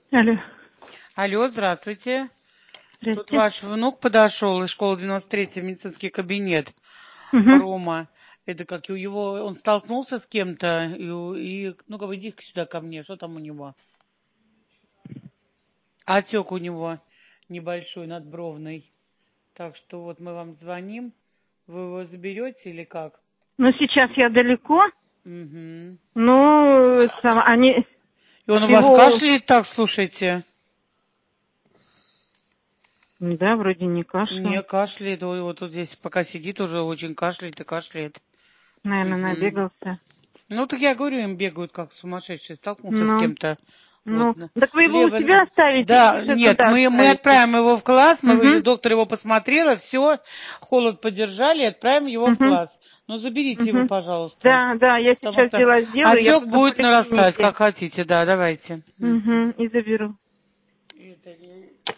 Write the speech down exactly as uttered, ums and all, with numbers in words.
Алло. Алло, здравствуйте. Тут Здрасте. ваш внук подошел из школы девяносто третий в медицинский кабинет. Угу. Рома. Это как у его, он столкнулся с кем-то, и, у- и ну-ка, иди сюда ко мне, что там у него? Отек у него небольшой, надбровный. Так что вот мы вам звоним. Вы его заберете или как? Ну, сейчас я далеко. Угу. Ну, сам- они И он у вас его... кашляет так, слушайте? Да, вроде не Не кашлял. кашляет, ой, вот тут здесь пока сидит уже очень кашляет и кашляет. Наверное, Угу. набегался. Ну, так я говорю, им бегают как сумасшедшие, столкнулся с Ну, кем-то. Вот. ну. Так вы его у Лево... себя оставите Да, или нет, туда мы, мы оставите? отправим его в класс, мы, Угу. доктор его посмотрела, все, холод поддержали, отправим его в Угу. класс. Ну, заберите его, Угу. пожалуйста. Да, да, я Потому сейчас что дела сделаю, я отек буду в будет нарастать, поликлинике. как хотите, да, давайте. Угу. Мгм. И заберу. Это